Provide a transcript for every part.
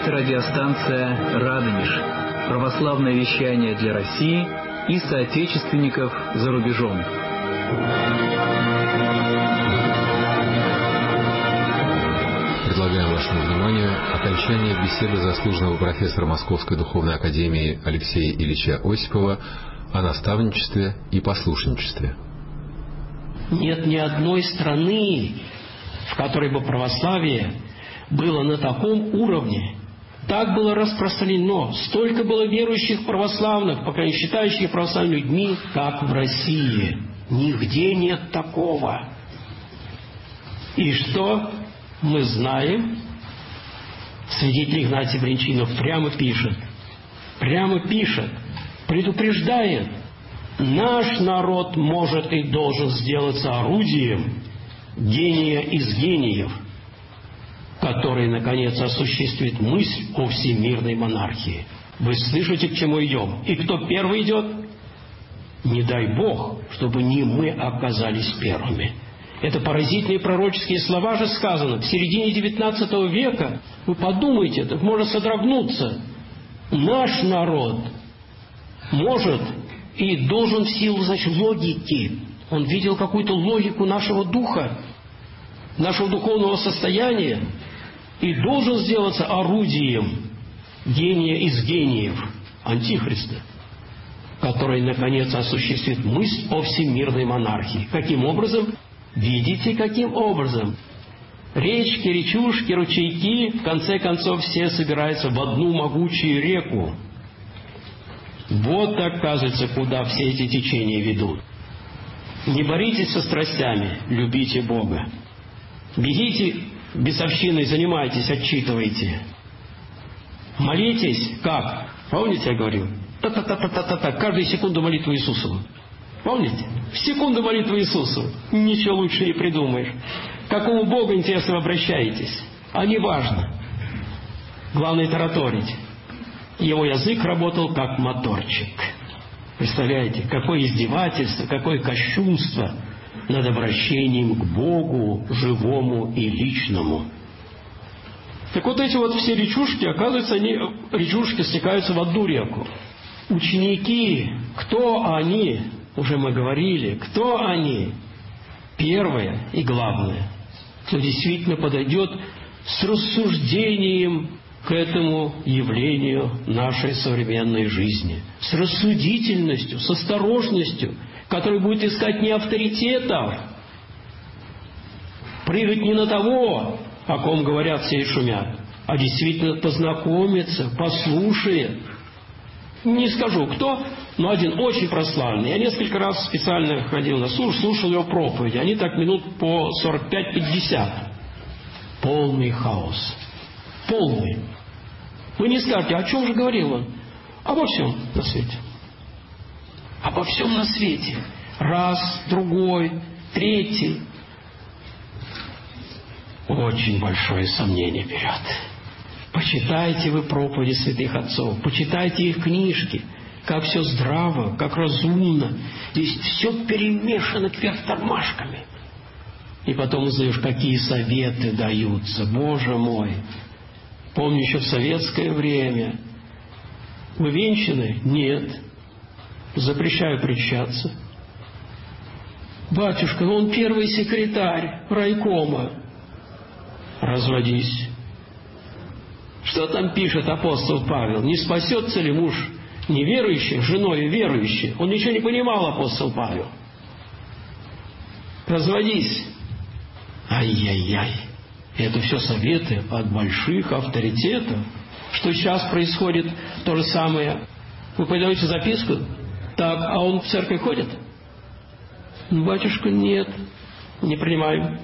Это радиостанция «Радонеж». Православное вещание для России и соотечественников за рубежом. Предлагаем вашему вниманию окончание беседы заслуженного профессора Московской духовной академии Алексея Ильича Осипова о наставничестве и послушничестве. Нет ни одной страны, в которой бы православие было на таком уровне, так было распространено, столько было верующих православных, по крайней мере, считающих православными людьми, как в России. Нигде нет такого. И что мы знаем? Святитель Игнатий Брянчинов прямо пишет, предупреждает: наш народ может и должен сделаться орудием гения из гениев, который, наконец, осуществит мысль о всемирной монархии. Вы слышите, к чему идем? И кто первый идет? Не дай Бог, чтобы не мы оказались первыми. Это поразительные пророческие слова же сказаны в середине XIX века. Вы подумайте, так можно содрогнуться. Наш народ может и должен в силу, логики. Он видел какую-то логику нашего духа, нашего духовного состояния, и должен сделаться орудием гения из гениев, Антихриста, который, наконец, осуществит мысль о всемирной монархии. Каким образом? Видите, каким образом? Речки, речушки, ручейки, в конце концов, все собираются в одну могучую реку. Вот, оказывается, куда все эти течения ведут. Не боритесь со страстями, любите Бога. Бегите бесовщиной, занимайтесь, отчитывайте. Молитесь, как? Помните, я говорил? Та-та-та-та-та-та, каждую секунду молитву Иисусу. Помните? В секунду молитву Иисусу. Ничего лучше не придумаешь. К какому Богу, интересно, вы обращаетесь? А не важно. Главное тараторить. Его язык работал как моторчик. Представляете, какое издевательство, какое кощунство над обращением к Богу, живому и личному. Так вот эти вот все речушки, оказывается, речушки стекаются в одну реку. Ученики, кто они? Уже мы говорили, кто они? Первое и главное, кто действительно подойдет с рассуждением к этому явлению нашей современной жизни. С рассудительностью, с осторожностью, который будет искать не авторитетов, прыгать не на того, о ком говорят все и шумят, а действительно познакомиться, послушает. Не скажу кто, но один очень прославленный. Я несколько раз специально ходил на слушал его проповеди. Они так минут по 45-50. Полный хаос. Полный. Вы не скажете, о чем же говорил он? Обо всем на свете. Обо всем на свете. Раз, другой, третий. Очень большое сомнение берет. Почитайте вы проповеди святых отцов, почитайте их книжки, как все здраво, как разумно. Здесь все перемешано кверх тормашками. И потом узнаешь, какие советы даются. Боже мой! Помню еще в советское время. Вы венчаны? Нет. Запрещаю причащаться. Батюшка, он первый секретарь райкома. Разводись. Что там пишет апостол Павел? Не спасется ли муж неверующий, женой верующей? Он ничего не понимал, апостол Павел. Разводись. Ай-яй-яй. Это все советы от больших авторитетов. Что сейчас происходит то же самое. Вы подаете записку? Так, а он в церковь ходит? Батюшка, нет, не принимаем.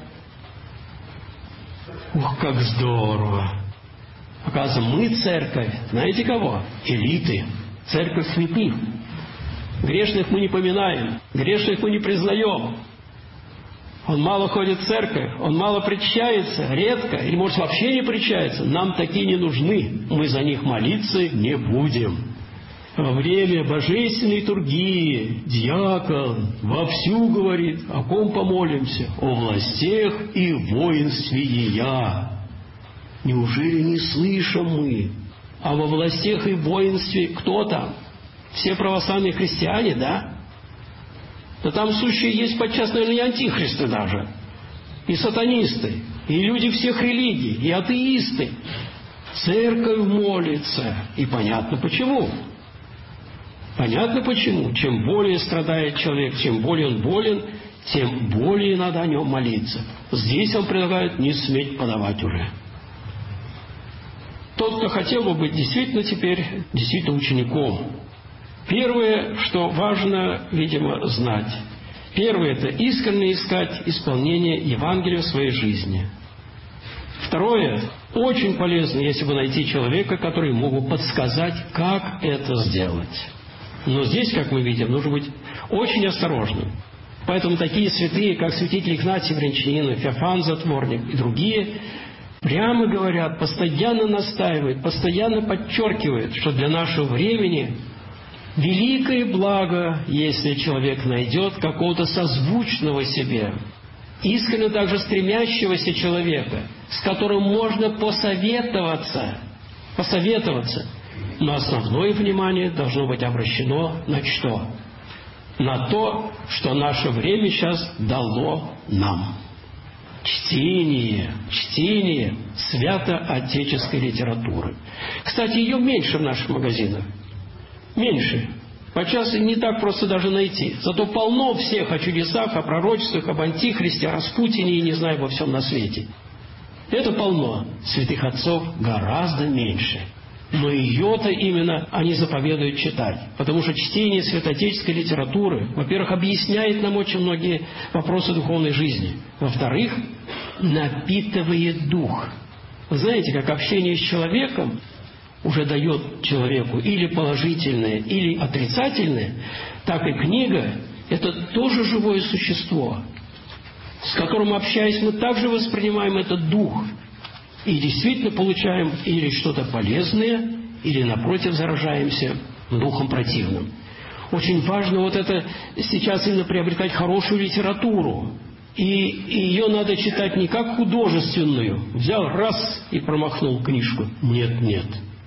Ух, как здорово. Оказывается, мы церковь, знаете кого? Элиты. Церковь святых. Грешных мы не поминаем, грешных мы не признаем. Он мало ходит в церковь, он мало причащается, редко, или может вообще не причащается. Нам такие не нужны, мы за них молиться не будем. Во время божественной литургии диакон вовсю говорит, о ком помолимся? О властях и воинстве ея. Неужели не слышим мы? А во властях и воинстве кто там? Все православные христиане, да? Да там сущие есть подчас, наверное, и антихристы даже, и сатанисты, и люди всех религий, и атеисты. Церковь молится. И понятно почему. Понятно почему. Чем более страдает человек, чем более он болен, тем более надо о нем молиться. Здесь он предлагает не сметь подавать уже. Тот, кто хотел бы быть действительно теперь учеником. Первое, что важно, видимо, знать. Первое – это искренне искать исполнение Евангелия в своей жизни. Второе – очень полезно, если бы найти человека, который мог бы подсказать, как это сделать. Но здесь, как мы видим, нужно быть очень осторожным. Поэтому такие святые, как святитель Игнатий Брянчанин, Феофан Затворник и другие, прямо говорят, постоянно настаивают, постоянно подчеркивают, что для нашего времени великое благо, если человек найдет какого-то созвучного себе, искренне также стремящегося человека, с которым можно посоветоваться. Но основное внимание должно быть обращено на что? На то, что наше время сейчас дало нам. Чтение святоотеческой литературы. Кстати, ее меньше в наших магазинах. Меньше. Подчас не так просто даже найти. Зато полно всех о чудесах, о пророчествах, об антихристе, о Распутине и не знаю, во всем на свете. Это полно. Святых отцов гораздо меньше. Но ее-то именно они заповедуют читать. Потому что чтение святоотеческой литературы, во-первых, объясняет нам очень многие вопросы духовной жизни. Во-вторых, напитывает дух. Вы знаете, как общение с человеком уже дает человеку или положительное, или отрицательное, так и книга – это тоже живое существо, с которым, общаясь, мы также воспринимаем этот дух и действительно получаем или что-то полезное, или, напротив, заражаемся духом противным. Очень важно вот это сейчас именно приобретать хорошую литературу. И ее надо читать не как художественную. Взял раз и промахнул книжку. Нет.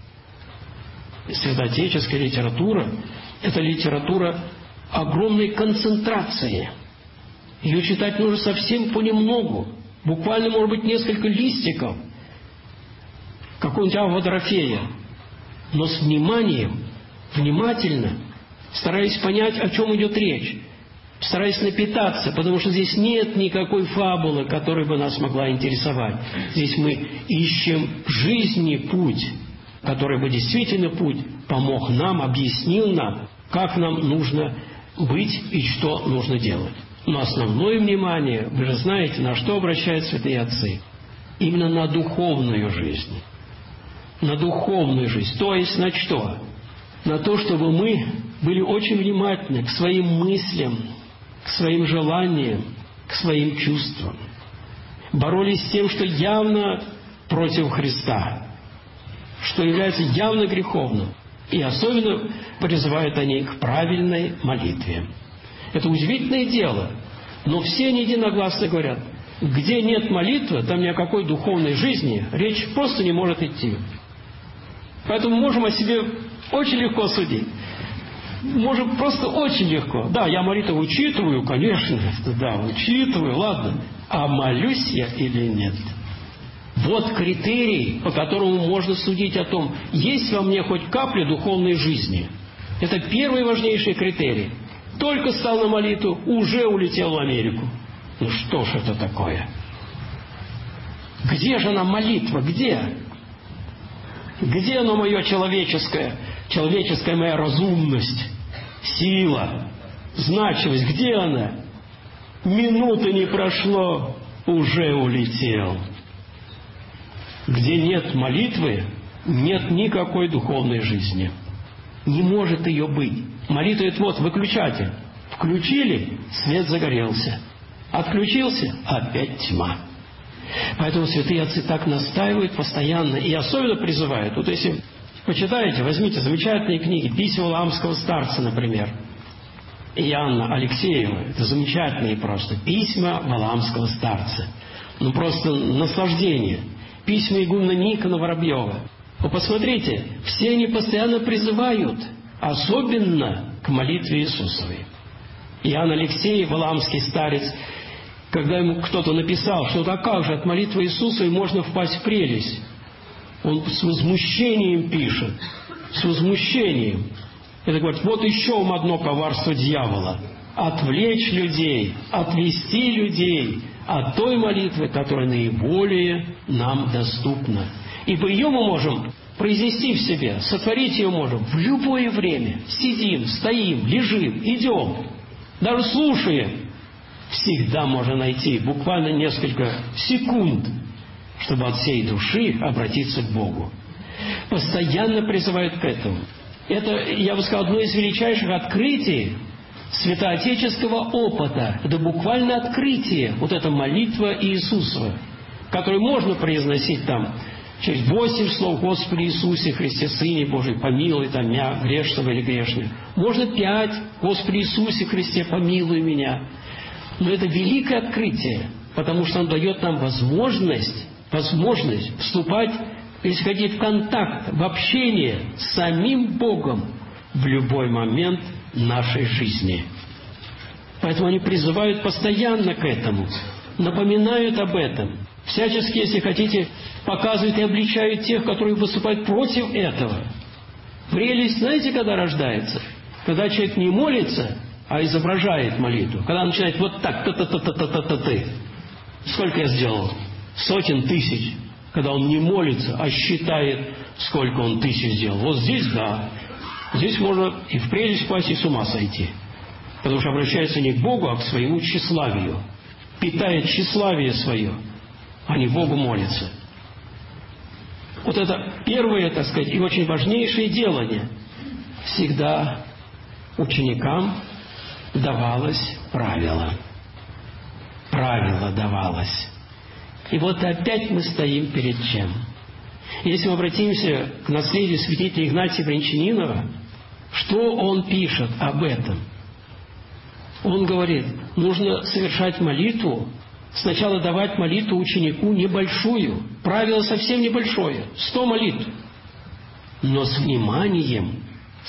Святоотеческая литература – это литература огромной концентрации. Ее читать нужно совсем понемногу. Буквально, может быть, несколько листиков какого-нибудь Авва Дорофея. Но с вниманием, внимательно, стараясь понять, о чем идет речь. Стараясь напитаться, потому что здесь нет никакой фабулы, которая бы нас могла интересовать. Здесь мы ищем жизни путь, который бы действительно путь помог нам, объяснил нам, как нам нужно быть и что нужно делать. Но основное внимание, вы же знаете, на что обращают святые отцы. Именно на духовную жизнь. На духовную жизнь. То есть на что? На то, чтобы мы были очень внимательны к своим мыслям, к своим желаниям, к своим чувствам. Боролись с тем, что явно против Христа, что является явно греховным. И особенно призывают они к правильной молитве. Это удивительное дело. Но все они единогласно говорят, где нет молитвы, там ни о какой духовной жизни речь просто не может идти. Поэтому можем о себе очень легко судить. Можем просто очень легко. Да, я молитву учитываю, конечно. Да, учитываю, ладно. А молюсь я или нет? Вот критерий, по которому можно судить о том, есть во мне хоть капля духовной жизни. Это первый важнейший критерий. Только стал на молитву, уже улетел в Америку. Ну что ж это такое? Где же она молитва? Где? Где она моя человеческая моя разумность, сила, значимость? Где она? Минуты не прошло, уже улетел. Где нет молитвы, нет никакой духовной жизни. Не может ее быть. Молитва – это вот выключатель. Включили – свет загорелся. Отключился – опять тьма. Поэтому святые отцы так настаивают постоянно и особенно призывают. Вот если почитаете, возьмите замечательные книги, письма Валаамского старца, например, Иоанна Алексеева. Это замечательные просто письма Валаамского старца. Ну просто наслаждение. письма игумена Никона Воробьева. Вы посмотрите, все они постоянно призывают, особенно к молитве Иисусовой. Иоанн Алексей, валаамский старец, когда ему кто-то написал, что «а как же от молитвы Иисусовой можно впасть в прелесть?» Он с возмущением пишет, с возмущением. Это говорит, вот еще одно коварство дьявола. Отвлечь людей, отвести людей от той молитвы, которая наиболее нам доступна. Ибо ее мы можем произнести в себе, сотворить ее можем в любое время. Сидим, стоим, лежим, идем, даже слушаем. Всегда можно найти буквально несколько секунд, чтобы от всей души обратиться к Богу. Постоянно призывают к этому. Это, я бы сказал, одно из величайших открытий святоотеческого опыта. Это буквально открытие, вот эта молитва Иисусова, которую можно произносить там через 8 слов «Господи Иисусе Христе, Сыне Божий, помилуй там меня, грешного или грешного». Можно 5 «Господи Иисусе Христе, помилуй меня». Но это великое открытие, потому что оно дает нам возможность вступать, если хотите, в контакт, в общение с самим Богом в любой момент нашей жизни. Поэтому они призывают постоянно к этому, напоминают об этом, всячески, если хотите, показывают и обличают тех, которые выступают против этого. Прелесть, знаете, когда рождается? Когда человек не молится, а изображает молитву. Когда начинает вот так, та-та-та-та-та-та-ты. Сколько я сделал? Сотен тысяч. Когда он не молится, а считает, сколько он тысяч сделал. Вот здесь да. Здесь можно и в прелесть впасть, и с ума сойти. Потому что обращается не к Богу, а к своему тщеславию. Питает тщеславие свое, а не Богу молится. Вот это первое, так сказать, и очень важнейшее делание. Всегда ученикам давалось правило. Правило давалось. И вот опять мы стоим перед чем? Если мы обратимся к наследию святителя Игнатия Брянчанинова, что он пишет об этом? Он говорит, нужно совершать молитву, сначала давать молитву ученику небольшую, правило совсем небольшое, 100 молитв, но с вниманием,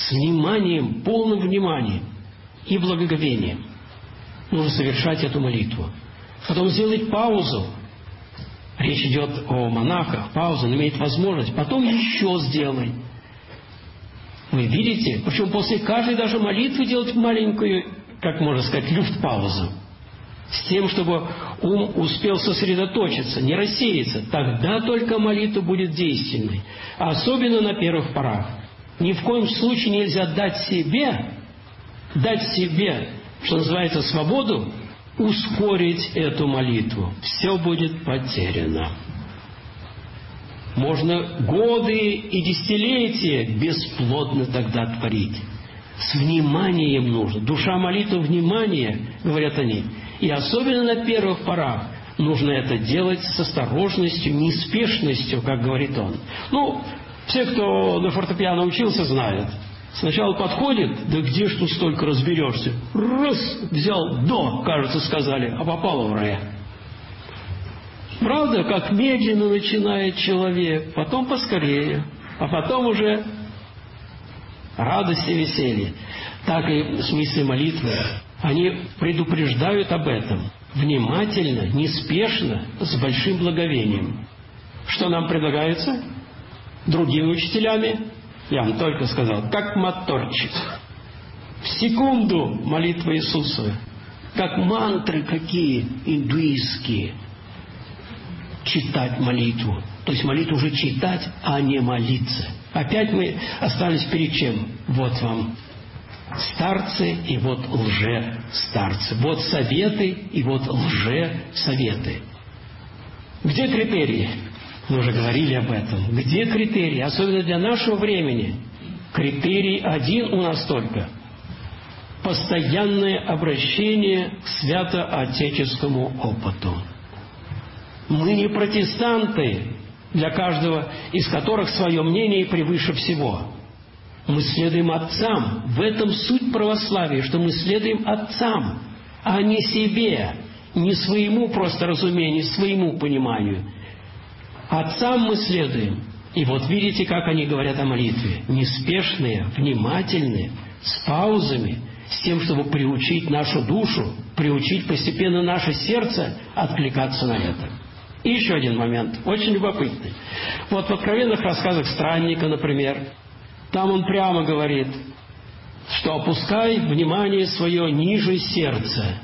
полным вниманием и благоговением нужно совершать эту молитву. Потом сделать паузу. Речь идет о монахах, пауза, он имеет возможность. Потом еще сделай. Вы видите? Причем после каждой даже молитвы делать маленькую, как можно сказать, люфт-паузу. С тем, чтобы ум успел сосредоточиться, не рассеяться. Тогда только молитва будет действенной. Особенно на первых порах. Ни в коем случае нельзя дать себе, что называется, свободу, ускорить эту молитву. Все будет потеряно. Можно годы и десятилетия бесплодно тогда творить. С вниманием нужно. Душа молитвы, внимание, говорят они. И особенно на первых порах нужно это делать с осторожностью, неспешностью, как говорит он. Все, кто на фортепиано учился, знают. Сначала подходит, да где ж тут столько разберешься? Раз, взял до, кажется, сказали, а попало в рай. Правда, как медленно начинает человек, потом поскорее, а потом уже радость и веселье. Так и в смысле молитвы. Они предупреждают об этом. Внимательно, неспешно, с большим благовением. Что нам предлагается? Другими учителями? Я вам только сказал, как моторчик. В секунду молитва Иисуса. Как мантры какие индуистские. Читать молитву. То есть молитву уже читать, а не молиться. Опять мы остались перед чем? Вот вам старцы и вот лже-старцы. Вот советы и вот лже-советы. Где критерии? Мы уже говорили об этом. Где критерии? Особенно для нашего времени. Критерий один у нас только. Постоянное обращение к святоотеческому опыту. Мы не протестанты, для каждого из которых свое мнение превыше всего. Мы следуем отцам. В этом суть православия, что мы следуем отцам, а не себе, не своему просто разумению, своему пониманию, Отцам мы следуем. И вот видите, как они говорят о молитве. Неспешные, внимательные, с паузами, с тем, чтобы приучить нашу душу, приучить постепенно наше сердце откликаться на это. И еще один момент, очень любопытный. Вот в откровенных рассказах странника, например, там он прямо говорит, что опускай внимание свое ниже сердца.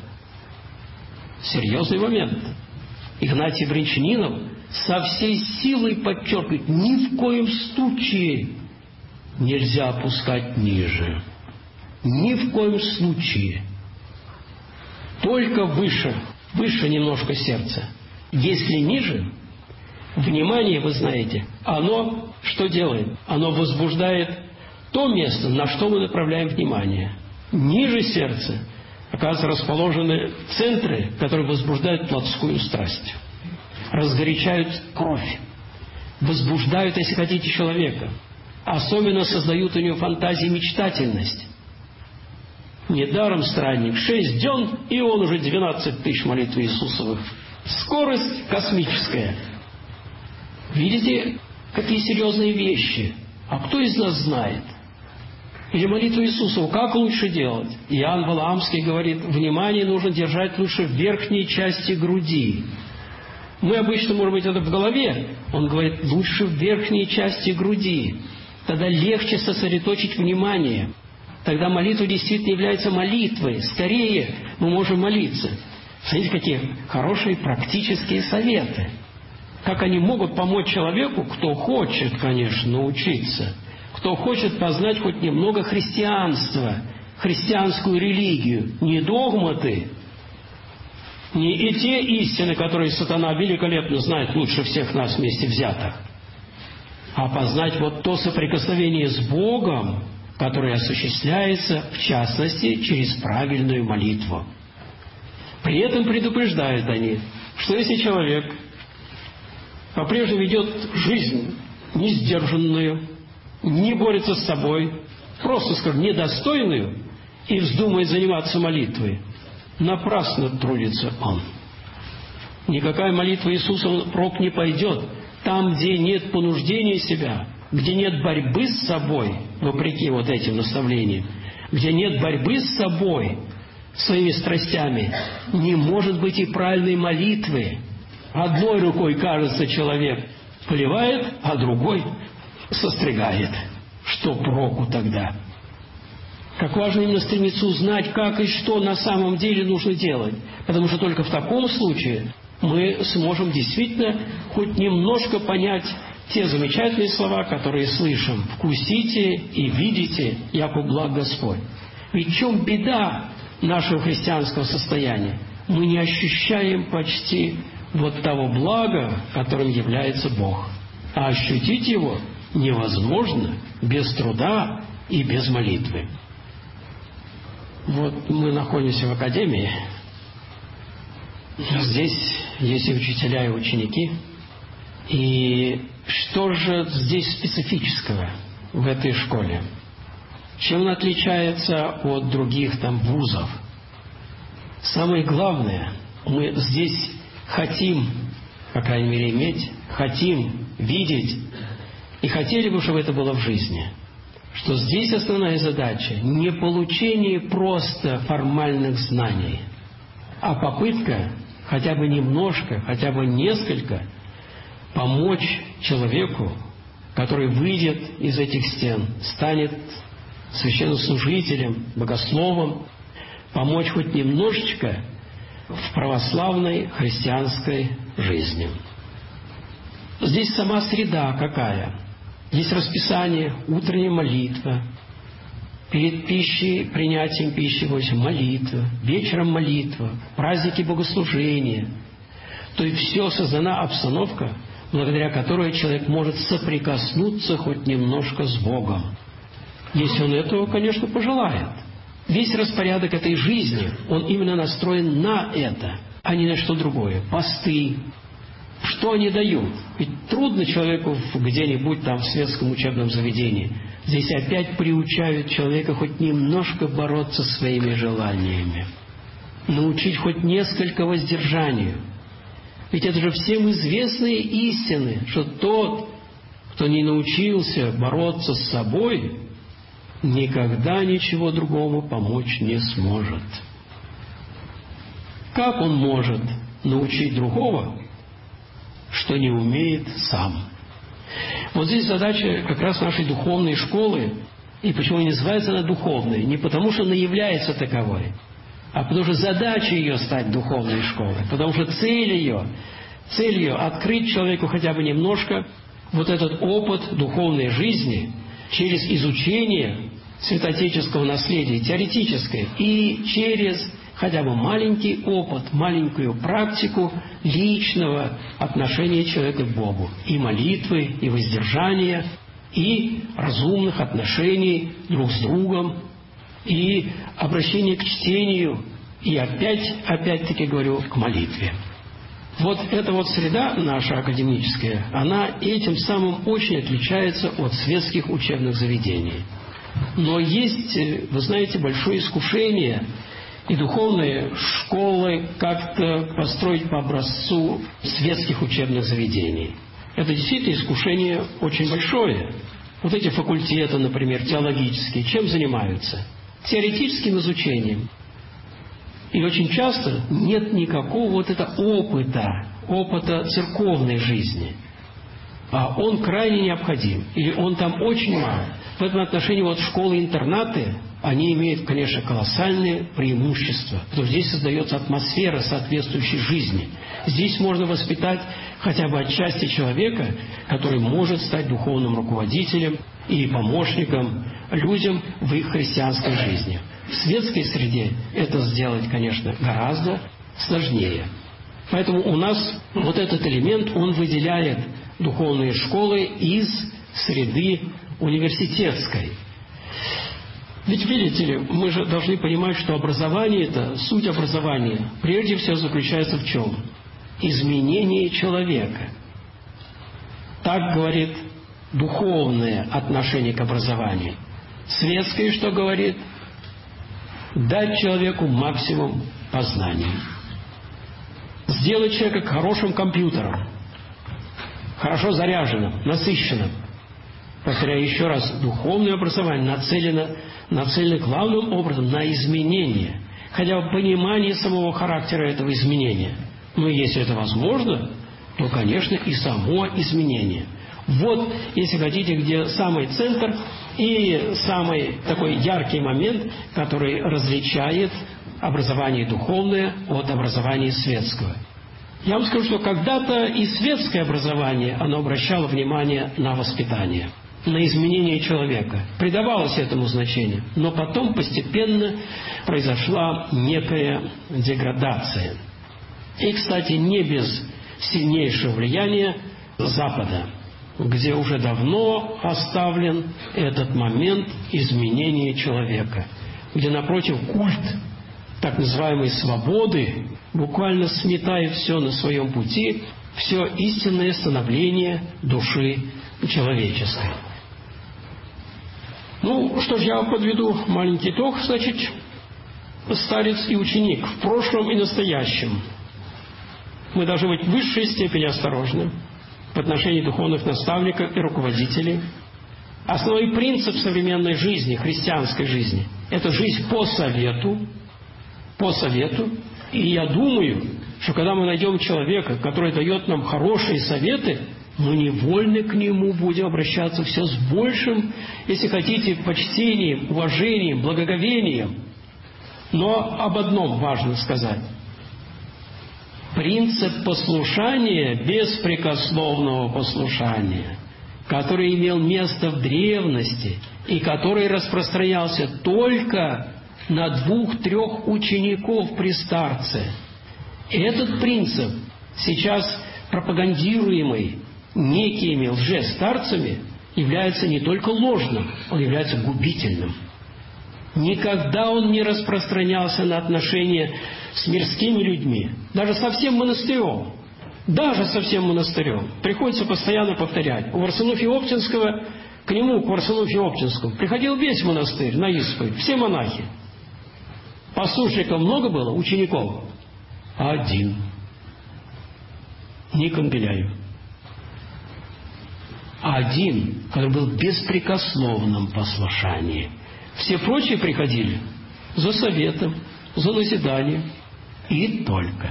Серьезный момент. Игнатий Бринчанинов со всей силой подчеркивает, ни в коем случае нельзя опускать ниже. Ни в коем случае. Только выше, выше немножко сердца. Если ниже, внимание, вы знаете, оно что делает? Оно возбуждает то место, на что мы направляем внимание. Ниже сердца, оказывается, расположены центры, которые возбуждают плотскую страсть, разгорячают кровь, возбуждают, если хотите, человека, особенно создают у него фантазии, мечтательность. Недаром странник 6 дён, и он уже 12 тысяч молитв Иисусовых. Скорость космическая. Видите, какие серьезные вещи. А кто из нас знает? Или молитву Иисусову как лучше делать? Иоанн Валаамский говорит, внимание нужно держать лучше в верхней части груди. Мы обычно, может быть, это в голове. Он говорит, лучше в верхней части груди. Тогда легче сосредоточить внимание. Тогда молитва действительно является молитвой. Скорее мы можем молиться. Смотрите, какие хорошие практические советы. Как они могут помочь человеку, кто хочет, конечно, научиться, кто хочет познать хоть немного христианства, христианскую религию, не догматы, не и те истины, которые сатана великолепно знает лучше всех нас вместе взятых, а познать вот то соприкосновение с Богом, которое осуществляется, в частности, через правильную молитву. При этом предупреждают они, что если человек по-прежнему ведет жизнь несдержанную, не борется с собой, просто, скажем, недостойную, и вздумает заниматься молитвой, напрасно трудится он. Никакая молитва Иисуса впрок не пойдет. Там, где нет понуждения себя, где нет борьбы с собой, вопреки вот этим наставлениям, где нет борьбы с собой, своими страстями, не может быть и правильной молитвы. Одной рукой, кажется, человек поливает, а другой состригает. Что проку тогда? Как важно именно стремиться узнать, как и что на самом деле нужно делать. Потому что только в таком случае мы сможем действительно хоть немножко понять те замечательные слова, которые слышим. «Вкусите и видите, яко благ Господь». Ведь в чем беда нашего христианского состояния? Мы не ощущаем почти вот того блага, которым является Бог. А ощутить его невозможно без труда и без молитвы. Вот мы находимся в академии. Здесь есть и учителя, и ученики. И что же здесь специфического в этой школе? Чем она отличается от других там вузов? Самое главное, мы здесь хотим, по крайней мере, иметь, хотим видеть, и хотели бы, чтобы это было в жизни. Что здесь основная задача не получение просто формальных знаний, а попытка хотя бы немножко, хотя бы несколько помочь человеку, который выйдет из этих стен, станет священнослужителем, богословом, помочь хоть немножечко в православной христианской жизни. Здесь сама среда какая? Здесь расписание, утренняя молитва, перед пищей, принятием пищи, молитва, вечером молитва, праздники богослужения. То есть все создана обстановка, благодаря которой человек может соприкоснуться хоть немножко с Богом. Если он этого, конечно, пожелает. Весь распорядок этой жизни, он именно настроен на это, а не на что другое. Посты. Что они дают? Ведь трудно человеку где-нибудь там в светском учебном заведении. Здесь опять приучают человека хоть немножко бороться со своими желаниями. Научить хоть несколько воздержанию. Ведь это же всем известные истины, что тот, кто не научился бороться с собой, никогда ничего другому помочь не сможет. Как он может научить другого, что не умеет сам? Вот здесь задача как раз нашей духовной школы. И почему не называется она духовной? Не потому, что она является таковой, а потому что задача ее стать духовной школой. Потому что цель ее открыть человеку хотя бы немножко вот этот опыт духовной жизни через изучение святоотеческого наследия, теоретическое, и через хотя бы маленький опыт, маленькую практику личного отношения человека к Богу. И молитвы, и воздержания, и разумных отношений друг с другом, и обращение к чтению, и опять-таки говорю, к молитве. Вот эта вот среда наша академическая, она этим самым очень отличается от светских учебных заведений. Но есть, вы знаете, большое искушение и духовные школы как-то построить по образцу светских учебных заведений. Это действительно искушение очень большое. Вот эти факультеты, например, теологические, чем занимаются? Теоретическим изучением. И очень часто нет никакого вот этого опыта церковной жизни. А он крайне необходим. Или он там очень мал. В этом отношении вот школы-интернаты, они имеют, конечно, колоссальные преимущества. Потому что здесь создается атмосфера соответствующей жизни. Здесь можно воспитать хотя бы отчасти человека, который может стать духовным руководителем и помощником людям в их христианской жизни. В светской среде это сделать, конечно, гораздо сложнее. Поэтому у нас вот этот элемент, он выделяет духовные школы из среды университетской. Ведь, видите ли, мы же должны понимать, что образование это, суть образования, прежде всего заключается в чем? Изменение человека. Так говорит духовное отношение к образованию. Светское что говорит? Дать человеку максимум познания. Сделать человека хорошим компьютером, хорошо заряженным, насыщенным. Повторяю еще раз, духовное образование нацелено главным образом на изменение, хотя бы понимание самого характера этого изменения. Но если это возможно, то, конечно, и само изменение. Вот, если хотите, где самый центр и самый такой яркий момент, который различает образование духовное от образования светского. Я вам скажу, что когда-то и светское образование, оно обращало внимание на воспитание, на изменение человека. Придавалось этому значение. Но потом постепенно произошла некая деградация. И, кстати, не без сильнейшего влияния Запада, где уже давно оставлен этот момент изменения человека, где, напротив, культ так называемой свободы буквально сметает все на своем пути, все истинное становление души человеческой. Ну, что ж, я вам подведу маленький итог, значит, старец и ученик в прошлом и настоящем. Мы должны быть в высшей степени осторожны в отношении духовных наставников и руководителей. Основной принцип современной жизни, христианской жизни, это жизнь по совету. И я думаю, что когда мы найдем человека, который дает нам хорошие советы, мы невольно к нему будем обращаться все с большим, если хотите, почтением, уважением, благоговением. Но об одном важно сказать. Принцип послушания, беспрекословного послушания, который имел место в древности и который распространялся только на 2-3 учеников при старце. Этот принцип, сейчас пропагандируемый некими лжестарцами, является не только ложным, он является губительным. Никогда он не распространялся на отношения с мирскими людьми, даже со всем монастырем. Приходится постоянно повторять. У Варсонофия-Оптинского, к Варсонофию-Оптинскому приходил весь монастырь на исповедь, все монахи. Послушников много было, учеников? 1. Никон Беляев. Один, который был в беспрекословном послушании. Все прочие приходили за советом, за назиданием и только.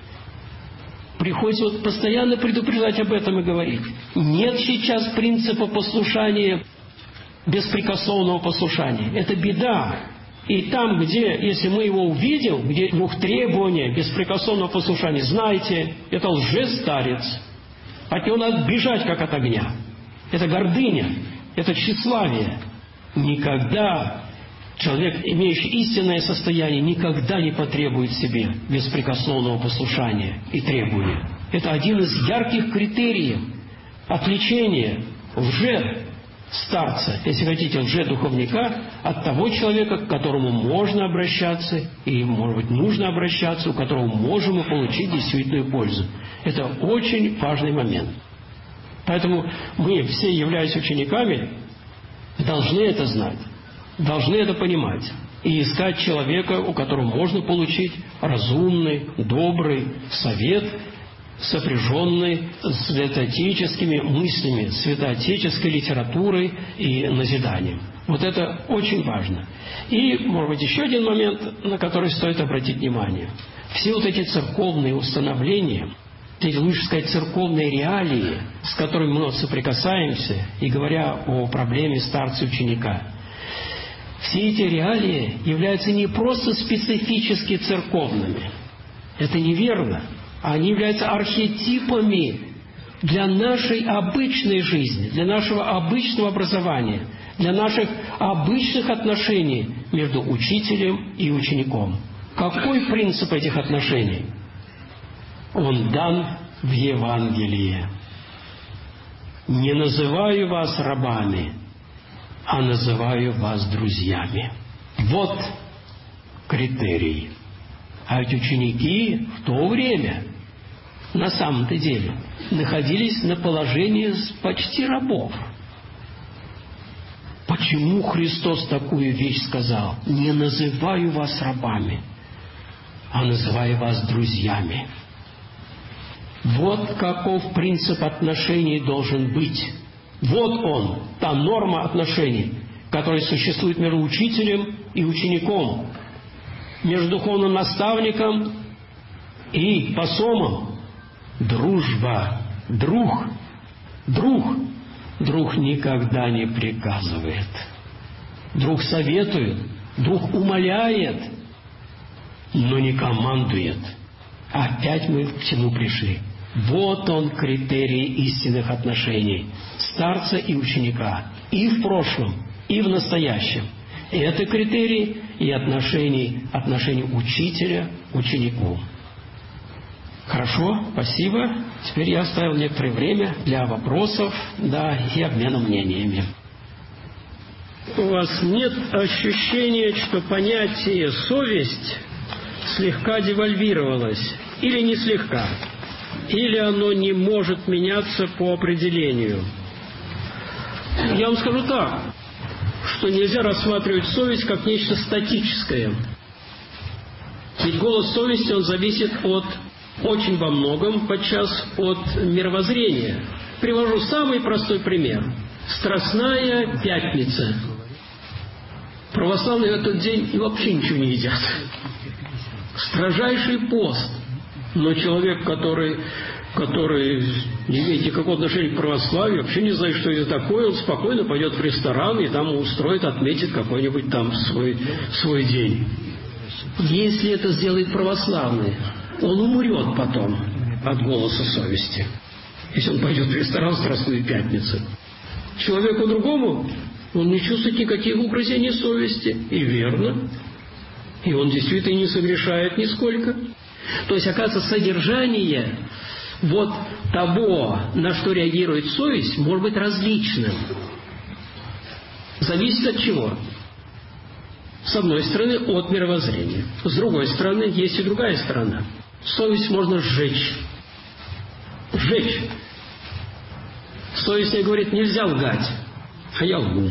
Приходится вот постоянно предупреждать об этом и говорить. Нет сейчас принципа послушания, беспрекословного послушания. Это беда. И там, где, если мы его увидим, где требования беспрекословного послушания, знайте, это лжестарец. От него надо бежать, как от огня. Это гордыня, это тщеславие. Никогда человек, имеющий истинное состояние, никогда не потребует себе беспрекословного послушания и требования. Это один из ярких критериев отличения лже-старца, если хотите, лже-духовника, от того человека, к которому можно обращаться, и, может быть, нужно обращаться, у которого можем мы получить действительную пользу. Это очень важный момент. Поэтому мы, все являясь учениками, должны это знать, должны это понимать и искать человека, у которого можно получить разумный, добрый совет, сопряженный с святоотеческими мыслями, святоотеческой литературой и назиданием. Вот это очень важно. И, может быть, еще один момент, на который стоит обратить внимание. Все вот эти церковные установления, лучше сказать, церковные реалии, с которыми мы соприкасаемся, и говоря о проблеме старца-ученика, все эти реалии являются не просто специфически церковными. Это неверно. Они являются архетипами для нашей обычной жизни, для нашего обычного образования, для наших обычных отношений между учителем и учеником. Какой принцип этих отношений? Он дан в Евангелии. «Не называю вас рабами, а называю вас друзьями». Вот критерий. А ведь ученики в то время, на самом-то деле, находились на положении почти рабов. Почему Христос такую вещь сказал? «Не называю вас рабами, а называю вас друзьями». Вот каков принцип отношений должен быть. Вот он, та норма отношений, которая существует между учителем и учеником, между духовным наставником и посомом. Дружба, друг никогда не приказывает. Друг советует, друг умоляет, но не командует. Опять мы к чему пришли? Вот он критерий истинных отношений старца и ученика. И в прошлом, и в настоящем. И это критерий и отношений учителя к ученику. Хорошо, спасибо. Теперь я оставил некоторое время для вопросов, и обмена мнениями. У вас нет ощущения, что понятие «совесть» слегка девальвировалось? Или не слегка? Или оно не может меняться по определению? Я вам скажу так, что нельзя рассматривать совесть как нечто статическое. Ведь голос совести, он зависит очень во многом, подчас от мировоззрения. Привожу самый простой пример. Страстная пятница. Православные в этот день и вообще ничего не едят. Строжайший пост. Но человек, который не имеет никакого отношения к православию, вообще не знает, что это такое, он спокойно пойдет в ресторан и там устроит, отметит какой-нибудь там свой день. Если это сделает православный, он умрет потом от голоса совести, если он пойдет в ресторан в Страстную пятницу. Человеку другому он не чувствует никаких угрызений совести. И верно. И он действительно не согрешает нисколько. То есть, оказывается, содержание того, на что реагирует совесть, может быть различным. Зависит от чего? С одной стороны, от мировоззрения. С другой стороны, есть и другая сторона. Совесть можно сжечь. Сжечь. Совесть мне говорит, нельзя лгать, а я лгу.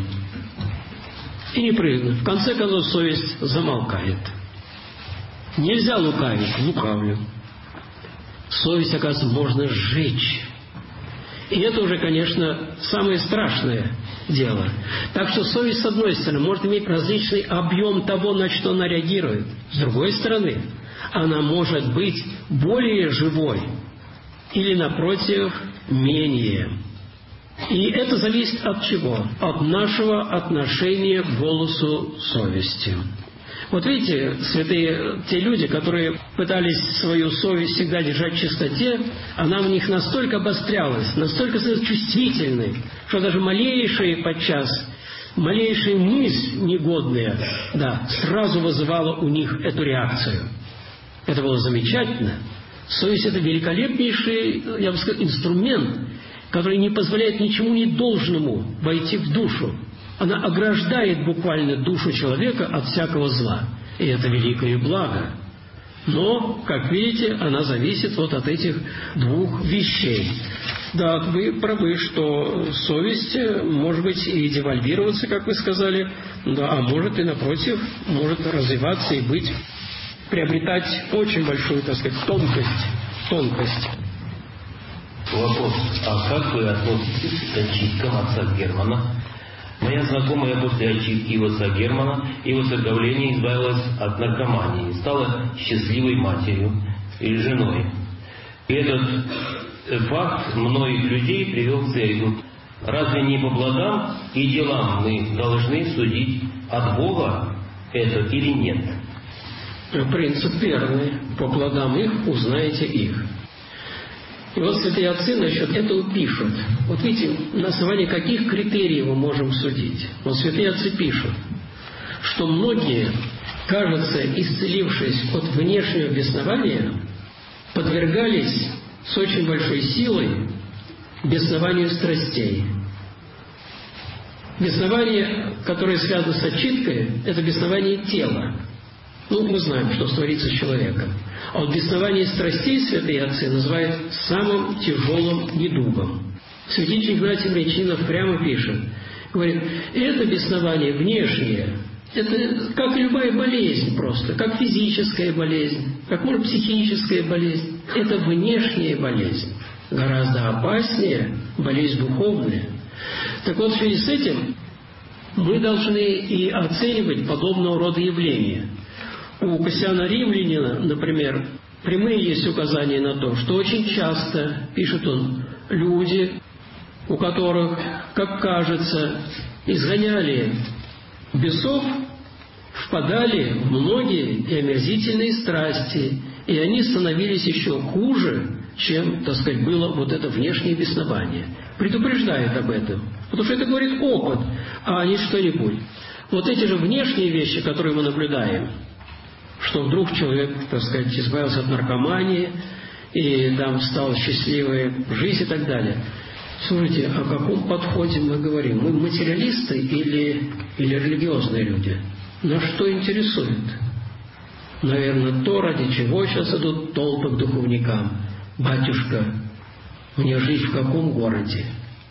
И непрерывно. В конце концов, совесть замолкает. Нельзя лукавить, лукавлю. Совесть, оказывается, можно сжечь. И это уже, конечно, самое страшное дело. Так что совесть, с одной стороны, может иметь различный объем того, на что она реагирует. С другой стороны, она может быть более живой или, напротив, менее. И это зависит от чего? От нашего отношения к голосу совести. Вот видите, святые, те люди, которые пытались свою совесть всегда держать в чистоте, она в них настолько обострялась, настолько чувствительной, что даже малейшая мысль негодная, сразу вызывала у них эту реакцию. Это было замечательно. Совесть – это великолепнейший, я бы сказал, инструмент, который не позволяет ничему недолжному войти в душу. Она ограждает буквально душу человека от всякого зла. И это великое благо. Но, как видите, она зависит вот от этих двух вещей. Да, вы правы, что совесть может быть и девальвироваться, как вы сказали, да, а может и, напротив, может развиваться и приобретать очень большую, так сказать, тонкость. Вопрос. А как вы относитесь к очисткам отца Германа? Моя знакомая после очистки его отца Германа и выздоровления избавилась от наркомании, стала счастливой матерью или женой. И этот факт многих людей привел к церкви. Разве не по плодам и делам мы должны судить, от Бога это или нет? Принцип первый. По плодам их узнаете их. И вот святые отцы насчет этого пишут. Вот видите, на основании каких критериев мы можем судить. Вот святые отцы пишут, что многие, кажется, исцелившись от внешнего беснования, подвергались с очень большой силой беснованию страстей. Беснование, которое связано с отчиткой, это беснование тела. Мы знаем, что творится с человеком. А вот беснование страстей святые отцы называют самым тяжелым недугом. Святитель Игнатий Брянчанинов прямо пишет, говорит, это беснование внешнее, это как любая болезнь просто, как физическая болезнь, как может психическая болезнь. Это внешняя болезнь. Гораздо опаснее болезнь духовная. Так вот, в связи с этим мы должны и оценивать подобного рода явления. У Кассиана Римлянина, например, прямые есть указания на то, что очень часто, пишет он, люди, у которых, как кажется, изгоняли бесов, впадали в многие и омерзительные страсти, и они становились еще хуже, чем, так сказать, было вот это внешнее беснование. Предупреждает об этом. Потому что это говорит опыт, а не что-нибудь. Вот эти же внешние вещи, которые мы наблюдаем, что вдруг человек, так сказать, избавился от наркомании и там стал счастливой жизнь и так далее. Слушайте, о каком подходе мы говорим? Мы материалисты или религиозные люди? Нас что интересует? Наверное, то, ради чего сейчас идут толпы к духовникам. Батюшка, мне жить в каком городе?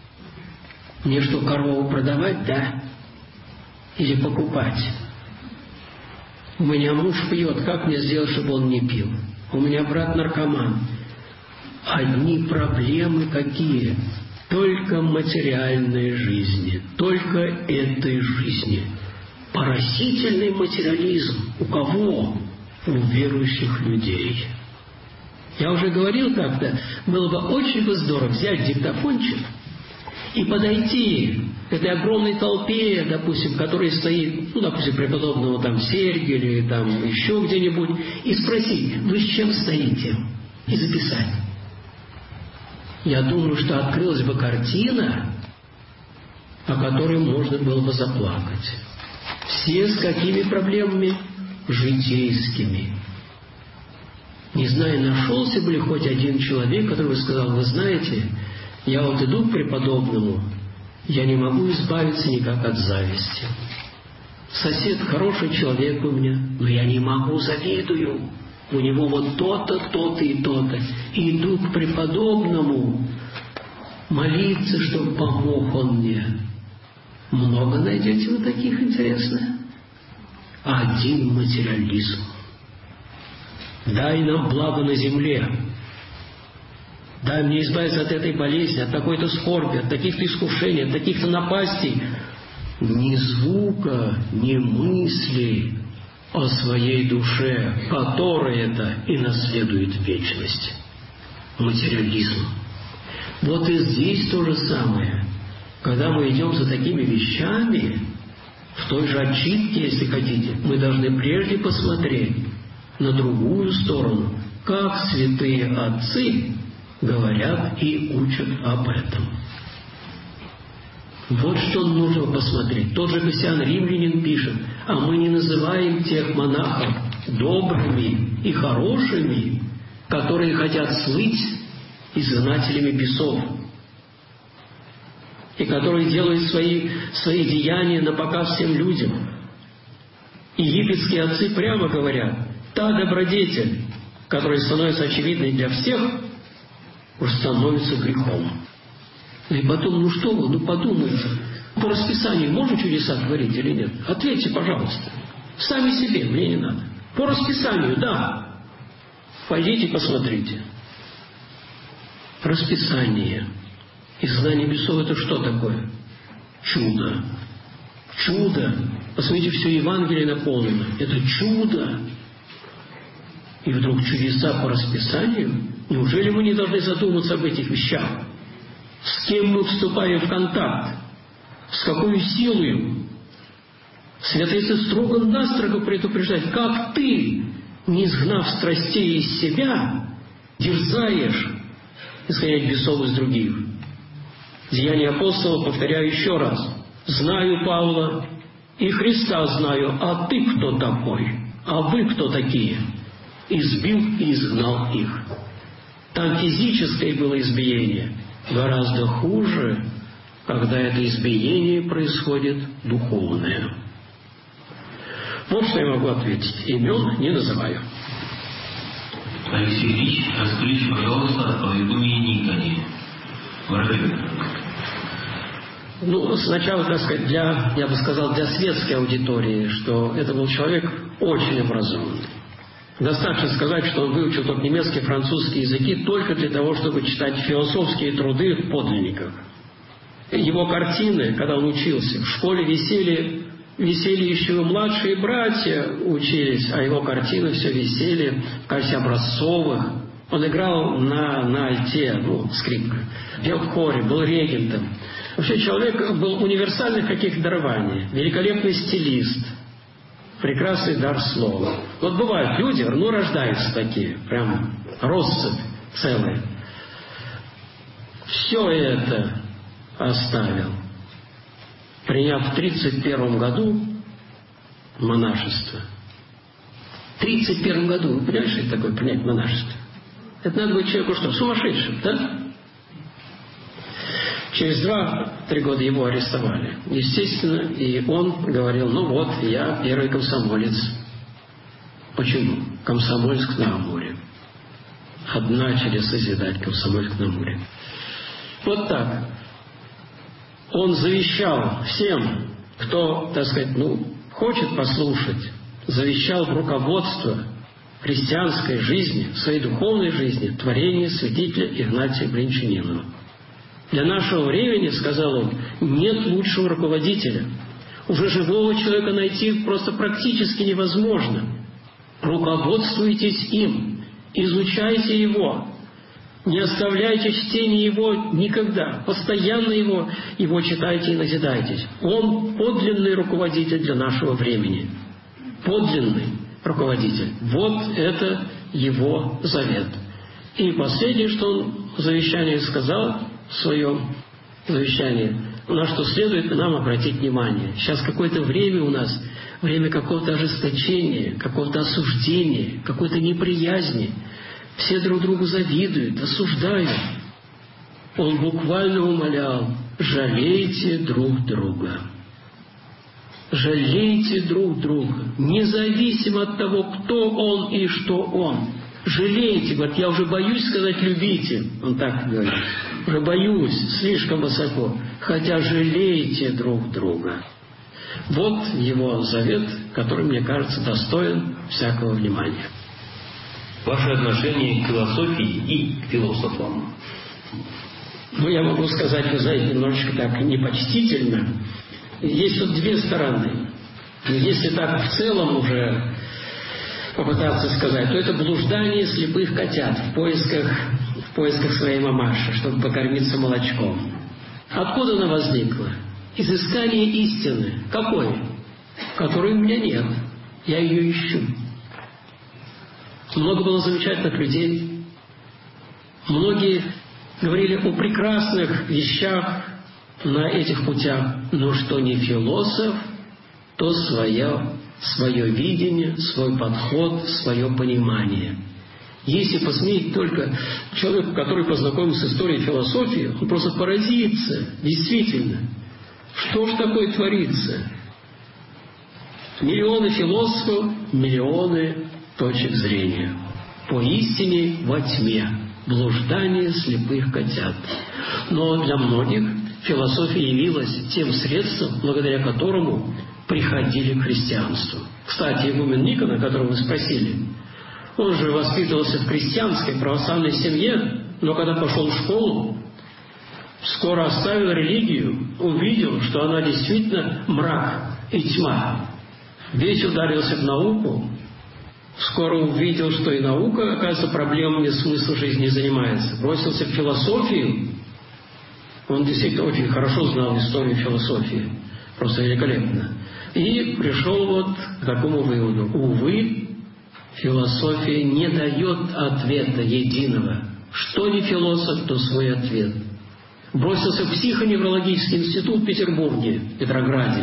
Мне что, корову продавать, да? Или покупать? У меня муж пьет, как мне сделать, чтобы он не пил? У меня брат наркоман. Одни проблемы какие? Только материальной жизни, только этой жизни. Поразительный материализм. У кого? У верующих людей. Я уже говорил как-то, было бы очень здорово взять диктофончик и подойти к этой огромной толпе, допустим, которая стоит, допустим, преподобного там Сергия или там еще где-нибудь, и спросить, вы с чем стоите? И записать. Я думаю, что открылась бы картина, о которой можно было бы заплакать. Все с какими проблемами? Житейскими. Не знаю, нашелся бы ли хоть один человек, который бы сказал, вы знаете, я вот иду к преподобному, я не могу избавиться никак от зависти. Сосед хороший человек у меня, но я не могу, завидую. У него вот то-то, то-то и то-то. И иду к преподобному молиться, чтобы помог он мне. Много найдете вы таких, интересно? Один материализм. Дай нам благо на земле. дай мне избавиться от этой болезни, от такой-то скорби, от таких-то искушений, от таких-то напастей. Ни звука, ни мысли о своей душе, которая это и наследует вечность. Материализм. Вот и здесь то же самое. Когда мы идем за такими вещами, в той же отчитке, если хотите, мы должны прежде посмотреть на другую сторону, как святые отцы говорят и учат об этом. Вот что нужно посмотреть. Тот же Кассиан Римлянин пишет: а мы не называем тех монахов добрыми и хорошими, которые хотят слыть изгнателями бесов, и которые делают свои деяния напоказ всем людям. И египетские отцы прямо говорят: та добродетель, которая становится очевидной для всех, уже становится грехом. И потом, ну что вы, подумайте, по расписанию можно чудеса творить или нет? Ответьте, пожалуйста. Сами себе, мне не надо. По расписанию, да. Пойдите посмотрите. Расписание. Изгнание бесов — это что такое? Чудо. Чудо. Посмотрите, все Евангелие наполнено. Это чудо. И вдруг чудеса по расписанию? Неужели мы не должны задуматься об этих вещах? С кем мы вступаем в контакт? С какой силой? Святые Отцы строго-настрого предупреждают: как ты, не изгнав страстей из себя, дерзаешь изгонять бесов из других. Деяния апостола, повторяю еще раз: знаю Павла и Христа знаю, а ты кто такой? А вы кто такие? Избил и изгнал их. Там физическое было избиение. Гораздо хуже, когда это избиение происходит духовное. Вот что я могу ответить. Имен не называю. Алексей Ильич, расскажите, пожалуйста, о игумене Никоне. Сначала, так сказать, я бы сказал, для светской аудитории, что это был человек очень образованный. Достаточно сказать, что он выучил только немецкий и французский языки только для того, чтобы читать философские труды в подлинниках. Его картины, когда он учился, в школе висели еще и младшие братья учились, а его картины все висели в качестве образцовых. Он играл на альте, скрипка, пел в хоре, был регентом. Вообще человек был универсальных каких-то дарований, великолепный стилист, прекрасный дар слова. Вот бывают люди, рождаются такие, прям россыпь целая. Все это оставил, приняв в 1931 году монашество. В 1931 году, вы понимаете, что это такое принять монашество? Это надо быть человеку что, сумасшедшим, да? Через 2-3 года его арестовали. Естественно, и он говорил: я первый комсомолец. Почему? Комсомольск-на-Амуре. Начали созидать Комсомольск-на-Амуре. Вот так. Он завещал всем, кто, так сказать, хочет послушать, завещал в руководство христианской жизни, своей духовной жизни, творение святителя Игнатия Брянчанинова. Для нашего времени, сказал он, нет лучшего руководителя. Уже живого человека найти просто практически невозможно. Руководствуйтесь им, изучайте его, не оставляйте чтения его никогда, постоянно его читайте и назидайтесь. Он подлинный руководитель для нашего времени. Подлинный руководитель. Вот это его завет. И последнее, что он в завещании сказал, в своем завещании, на что следует нам обратить внимание. Сейчас какое-то время у нас, время какого-то ожесточения, какого-то осуждения, какой-то неприязни. Все друг другу завидуют, осуждают. Он буквально умолял: жалейте друг друга. Жалейте друг друга, независимо от того, кто он и что он. Жалейте, говорит, я уже боюсь сказать любите. Он так говорит. Уже боюсь, слишком высоко. Хотя жалейте друг друга. Вот его завет, который, мне кажется, достоин всякого внимания. Ваше отношение к философии и к философам. я могу сказать, вы знаете, немножечко так непочтительно. Есть вот две стороны. Если так в целом уже попытаться сказать, то это блуждание слепых котят в поисках своей мамаши, чтобы покормиться молочком. Откуда она возникла? Из искания истины. Какой? Которой у меня нет. Я ее ищу. Много было замечательных людей. Многие говорили о прекрасных вещах на этих путях. Но что не философ, то свое видение, свой подход, свое понимание. Если посмотреть только человеку, который познакомился с историей философии, он просто поразится, действительно, что ж такое творится. Миллионы философов, миллионы точек зрения. Поистине во тьме, блуждание слепых котят. Но для многих философия явилась тем средством, благодаря которому приходили к христианству. Кстати, игумен Никон, о котором вы спросили, он же воспитывался в крестьянской православной семье, но когда пошел в школу, скоро оставил религию, увидел, что она действительно мрак и тьма. Весь ударился в науку, скоро увидел, что и наука, оказывается, проблемами смысла жизни не занимается. Бросился в философию. Он действительно очень хорошо знал историю философии. Просто великолепно. И пришел вот к такому выводу. Увы, философия не дает ответа единого. Что не философ, то свой ответ. Бросился в психоневрологический институт в Петербурге, Петрограде.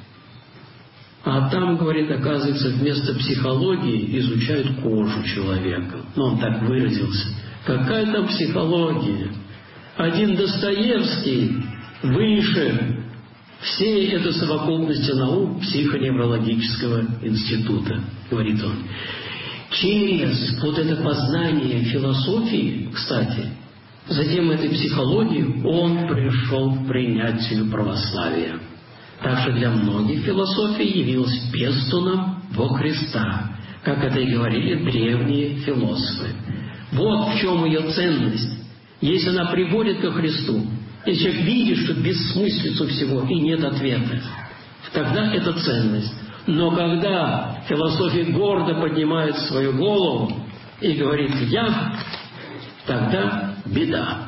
А там, говорит, оказывается, вместо психологии изучают кожу человека. Но он так выразился. Какая там психология? Один Достоевский выше всей этой совокупности наук психоневрологического института, говорит он. Через вот это познание философии, кстати, затем этой психологии, он пришел к принятию православия. Так что для многих философия явилась пестуном во Христа, как это и говорили древние философы. Вот в чем ее ценность. Если она приводит ко Христу, если человек видит, что бессмыслицу всего и нет ответа, тогда это ценность. Но когда философия гордо поднимает свою голову и говорит «я», тогда беда.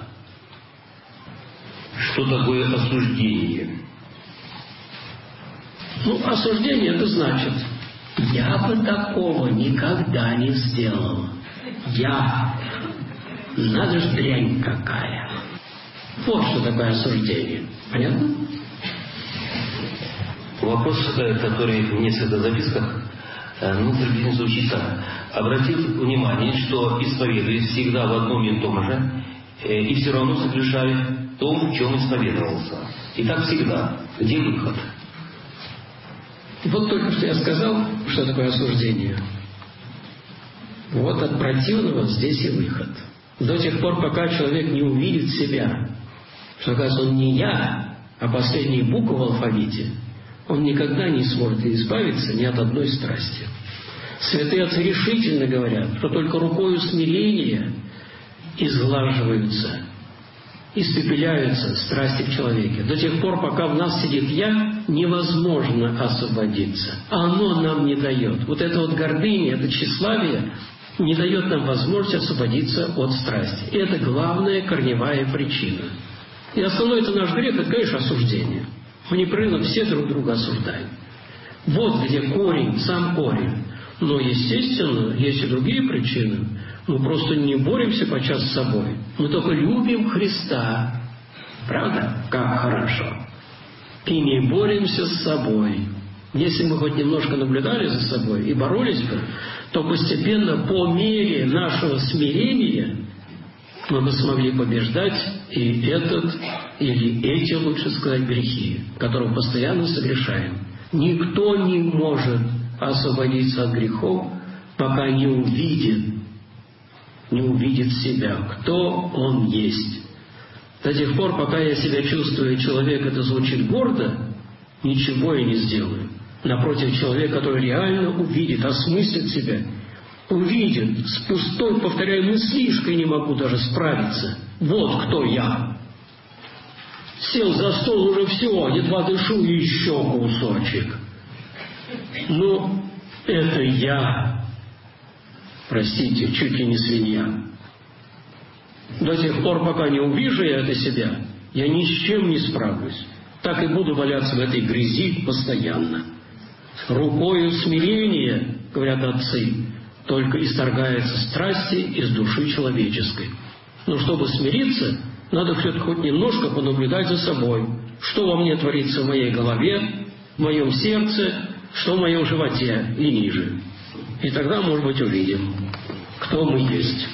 Что такое осуждение? Осуждение это значит «я бы такого никогда не сделал». «Я». Надо же дрянь какая. Вот что такое осуждение. Понятно? Вопрос, который в нескольких записках, приблизительно звучит так. Обратил внимание, что исповедует всегда в одном и том же, и все равно согрешает том, в чем исповедовался. И так всегда. Где выход? Вот только что я сказал, что такое осуждение. Вот от противного здесь и выход. До тех пор, пока человек не увидит себя, что, оказывается, он не «я», а последняя буква в алфавите, он никогда не сможет избавиться ни от одной страсти. Святые отцы решительно говорят, что только рукою смирения изглаживаются, испепеляются страсти в человеке. До тех пор, пока в нас сидит «я», невозможно освободиться. Оно нам не дает. Вот это вот гордыня, это тщеславие не дает нам возможности освободиться от страсти. И это главная корневая причина. И основной это наш грех, это, конечно, осуждение. Мы непрерывно все друг друга осуждаем. Вот где корень, сам корень. Но, естественно, есть и другие причины. Мы просто не боремся подчас с собой. Мы только любим Христа. Правда? Как хорошо. И не боремся с собой. Если мы хоть немножко наблюдали за собой и боролись бы, то постепенно по мере нашего смирения мы бы смогли побеждать и этот, или эти, лучше сказать, грехи, которые постоянно согрешаем. Никто не может освободиться от грехов, пока не увидит себя, кто он есть. До тех пор, пока я себя чувствую, человек это звучит гордо, ничего я не сделаю. Напротив, человек, который реально увидит, осмыслит себя, увидит, с пустой, повторяю, мыслишкой не могу даже справиться. Вот кто я. Сел за стол, уже все, едва дышу, еще кусочек. Ну, это я, простите, чуть ли не свинья. До тех пор, пока не увижу я это себя, я ни с чем не справлюсь. Так и буду валяться в этой грязи постоянно. Рукою смирения, говорят отцы, только исторгаются страсти из души человеческой. Но чтобы смириться, надо все-таки хоть немножко понаблюдать за собой, что во мне творится в моей голове, в моем сердце, что в моем животе и ниже. И тогда, может быть, увидим, кто мы есть.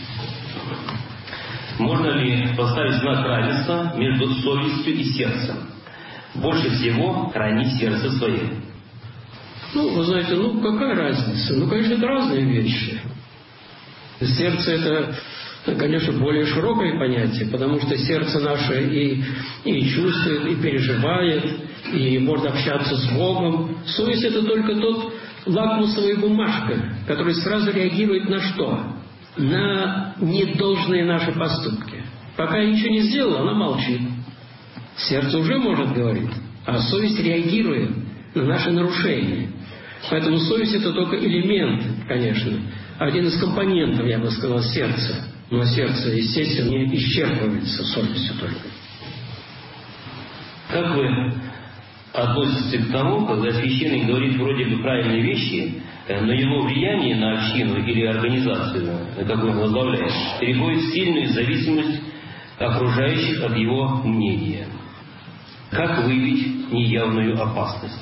Можно ли поставить знак равенства между совестью и сердцем? Больше всего храни сердце свое. Ну, вы знаете, какая разница? Конечно, это разные вещи. Сердце – это, конечно, более широкое понятие, потому что сердце наше и чувствует, и переживает, и может общаться с Богом. Совесть – это только тот лакмусовая бумажка, которая сразу реагирует на что? На недолжные наши поступки. Пока я ничего не сделал, она молчит. Сердце уже может говорить, а совесть реагирует на наши нарушения. Поэтому совесть – это только элемент, конечно, один из компонентов, я бы сказал, сердца. Но сердце, естественно, не исчерпывается совестью только. Как вы относитесь к тому, когда священник говорит вроде бы правильные вещи, но его влияние на общину или организацию, какую он возглавляет, переходит в сильную зависимость окружающих от его мнения? Как выявить неявную опасность?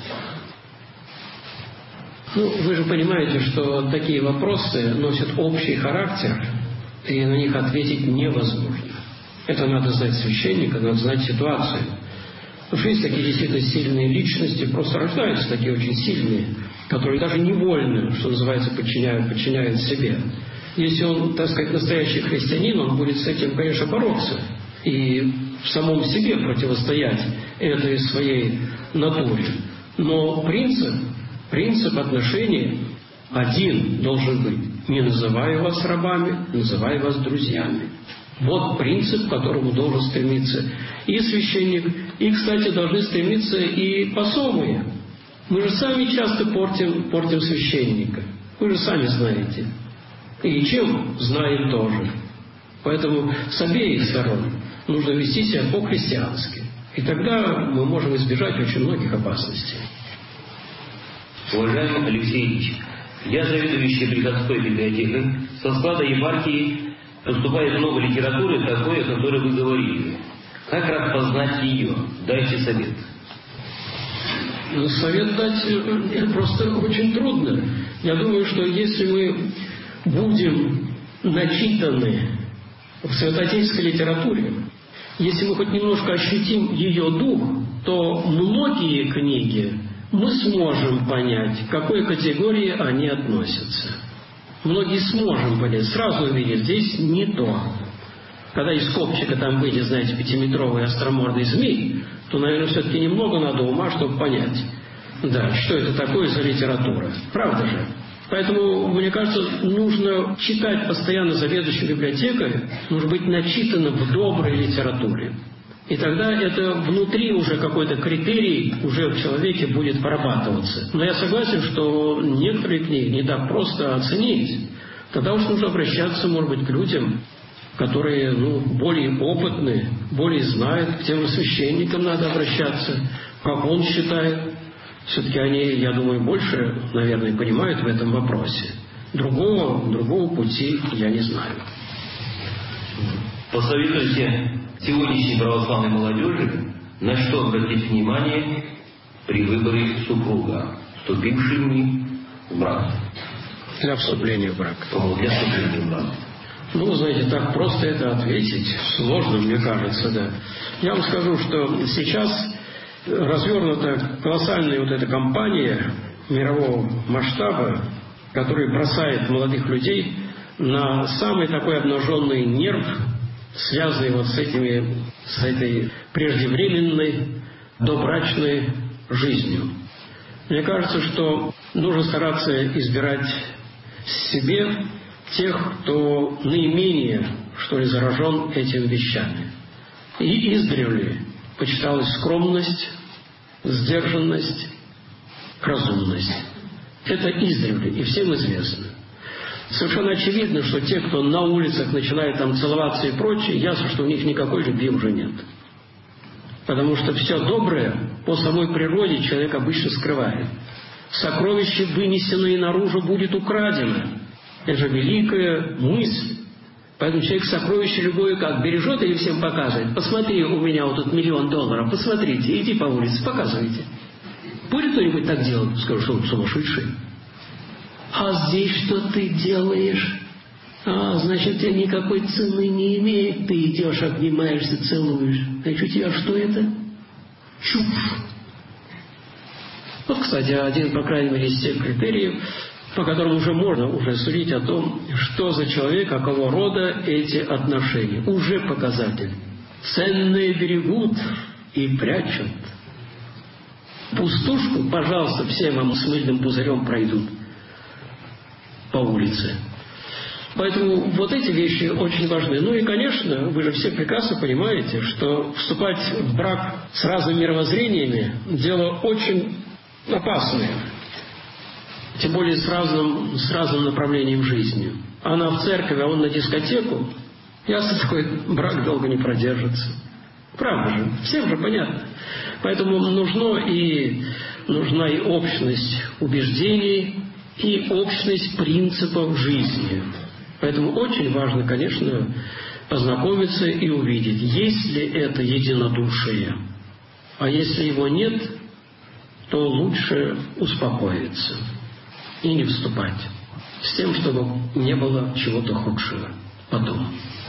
Вы же понимаете, что такие вопросы носят общий характер, и на них ответить невозможно. Это надо знать священника, надо знать ситуацию. Потому что есть такие действительно сильные личности, просто рождаются такие очень сильные, которые даже невольно, что называется, подчиняют себе. Если он, так сказать, настоящий христианин, он будет с этим, конечно, бороться. И в самом себе противостоять этой своей натуре. Но принцип отношений один должен быть. Не называю вас рабами, называю вас друзьями. Вот принцип, к которому должен стремиться и священник, и, кстати, должны стремиться и посомые. Мы же сами часто портим священника. Вы же сами знаете. И чем знаем тоже. Поэтому с обеих сторон нужно вести себя по-христиански. И тогда мы можем избежать очень многих опасностей. Уважаемый Алексей Ильич, я заведующий приходской библиотекой. Со склада епархии поступает много литературы, такой, о которой вы говорили. Как распознать ее? Дайте совет. Совет дать просто очень трудно. Я думаю, что если мы будем начитаны в святоотеческой литературе, если мы хоть немножко ощутим ее дух, то многие книги мы сможем понять, к какой категории они относятся. Многие сможем понять, сразу увидеть, здесь не то. Когда из копчика там выйдет, знаете, 5-метровый остромордый змей, то, наверное, все-таки немного надо ума, чтобы понять, да, что это такое за литература. Правда же? Поэтому, мне кажется, нужно читать постоянно заведующей библиотекой, нужно быть начитанным в доброй литературе. И тогда это внутри уже какой-то критерий уже в человеке будет вырабатываться. Но я согласен, что некоторые книги не так просто оценить. Тогда уж нужно обращаться, может быть, к людям, которые более опытные, более знают, к тем же священникам надо обращаться, как он считает. Все-таки они, я думаю, больше, наверное, понимают в этом вопросе. Другого пути я не знаю. Посоветуйте сегодняшней православной молодежи, на что обратить внимание при выборе супруга, вступившими в брак. Для вступления в брак. Для вступления в брак. Знаете, так просто это ответить сложно, мне кажется, да. Я вам скажу, что сейчас развернута колоссальная вот эта кампания мирового масштаба, которая бросает молодых людей на самый такой обнаженный нерв, связанный вот с этой преждевременной добрачной жизнью. Мне кажется, что нужно стараться избирать себе тех, кто наименее, что ли, заражен этими вещами. И издревле почиталась скромность, сдержанность, разумность. Это издревле, и всем известно. Совершенно очевидно, что те, кто на улицах начинает там целоваться и прочее, ясно, что у них никакой любви уже нет. Потому что все доброе по самой природе человек обычно скрывает. Сокровище, вынесенное наружу, будет украдено. Это же великая мысль. Поэтому человек сокровище любое как бережет и всем показывает. Посмотри, у меня вот тут $1 миллион, посмотрите, иди по улице, показывайте. Будет кто-нибудь так делать? Скажу, что он сумасшедший. А здесь что ты делаешь? Значит, тебе никакой цены не имеет. Ты идешь, обнимаешься, целуешь. Значит, у тебя что это? Чушь. Вот, кстати, один, по крайней мере, из тех критериев, по которым уже можно судить о том, что за человек, какого рода эти отношения. Уже показатель. Ценные берегут и прячут. Пустушку, пожалуйста, все вам с мыльным пузырем пройдут по улице. Поэтому вот эти вещи очень важны. Ну и, конечно, вы же все прекрасно понимаете, что вступать в брак с разными мировоззрениями – дело очень опасное. Тем более с разным направлением жизни. Она в церковь, а он на дискотеку. Ясно, такой брак долго не продержится. Правда же, всем же понятно. Поэтому нужна и общность убеждений, и общность принципов жизни. Поэтому очень важно, конечно, познакомиться и увидеть, есть ли это единодушие. А если его нет, то лучше успокоиться и не вступать с тем, чтобы не было чего-то худшего потом.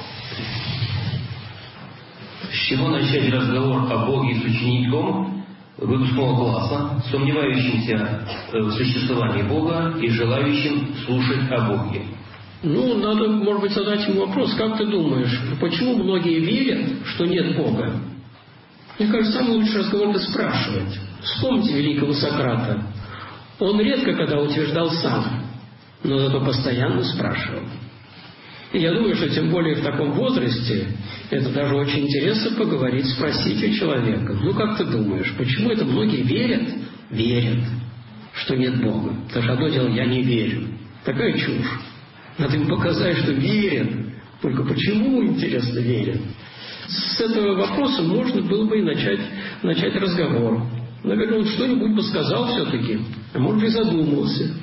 С чего начать разговор о Боге с учеником выпускного класса, сомневающимся в существовании Бога и желающим слушать о Боге? Надо, может быть, задать ему вопрос. Как ты думаешь, почему многие верят, что нет Бога? Мне кажется, самый лучший разговор – это спрашивать. Вспомните великого Сократа. Он редко когда утверждал сам, но зато постоянно спрашивал. И я думаю, что тем более в таком возрасте это даже очень интересно поговорить, спросить у человека. Как ты думаешь, почему это многие верят, что нет Бога? Потому что одно дело, я не верю. Такая чушь. Надо им показать, что верят. Только почему, интересно, верят? С этого вопроса можно было бы и начать разговор. Наверное, он что-нибудь бы сказал все-таки, а может, и задумался.